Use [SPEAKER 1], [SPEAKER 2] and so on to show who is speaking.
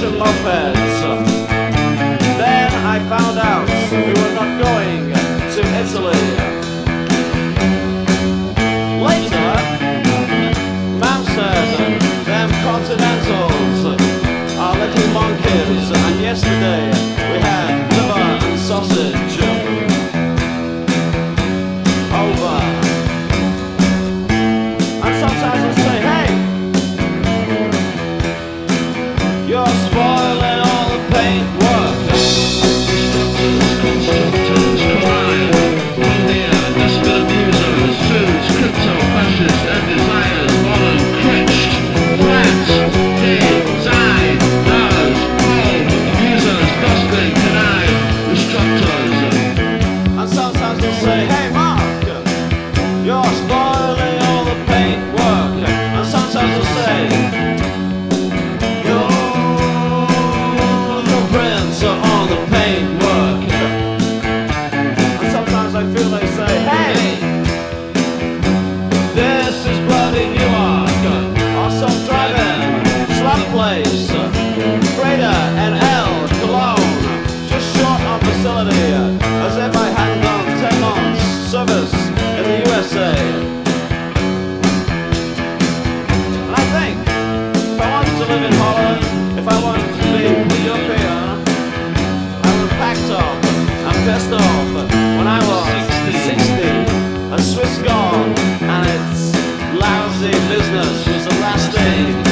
[SPEAKER 1] Russian mopeds. Then I found out we were not going to Italy. Later, Mam said, them Continentals are little monkeys, and yesterday we had liver and sausage over. And sometimes I say, hey, you're spoiling all the paintwork.
[SPEAKER 2] Constructors collide. India, desperate abusers, suits, crypto, fascists, and designers, modern, cringed, flat, design, does, all, abusers, dustbin, denied, destructors.
[SPEAKER 1] And sometimes I say, hey Mark, you're spoiling all the paintwork. And sometimes I say, your prints are on the paintwork. And sometimes I feel they say, hey, this is bloody Newark, or some drive-in slum place, Freighter and L Cologne, just short on facility, as if I hadn't done 10 months service in the USA. And I think if I wanted to live in Holland, if I wanted to be European, I would have packed up and pissed off when I was 60, a Swiss gone, and its lousy business was the last thing